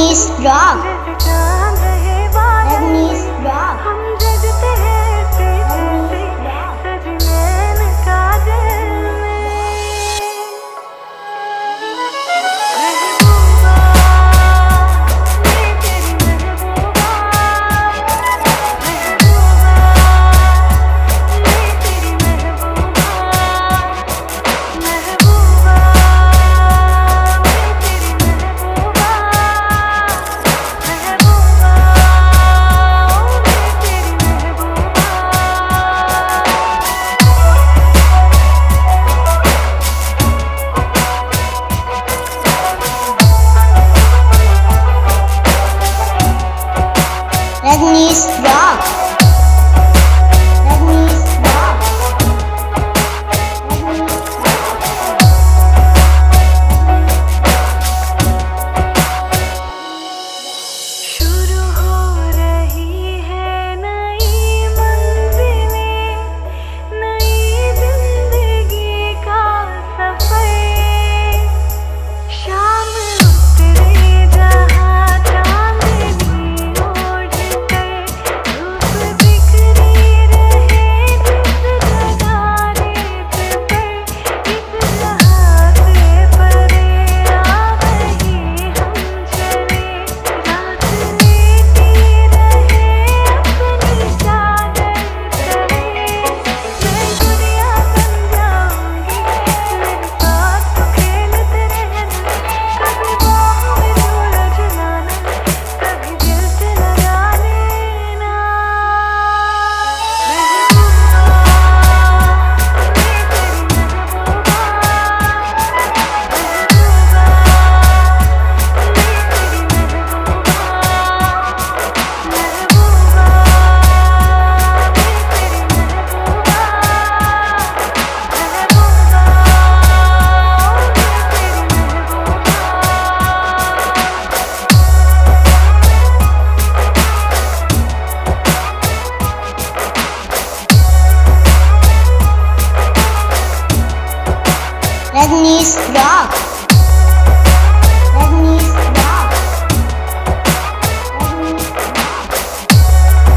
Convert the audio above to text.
Rajneesh rock, Rajneesh rock, Rajneesh rock, Rajneesh rock, शुरू हो रही है नई मंजिलें, नई जिंदगी का सफर। शाम उतरे जहाँ चांदनी ओढ़ कर, धूप बिखरी रहे जिस जगह रेत पर, इस राह से परे आ वहीं हम चले। रात लेती रहे अपनी चादर तले, मैं दुनिया बन जाऊंगी मेरे साथ तो खेलते रहना। कभी बाहों में तू उलझलाना, कभी दिल से लगा लेना। Rajneesh rock, Rajneesh rock, Rajneesh rock.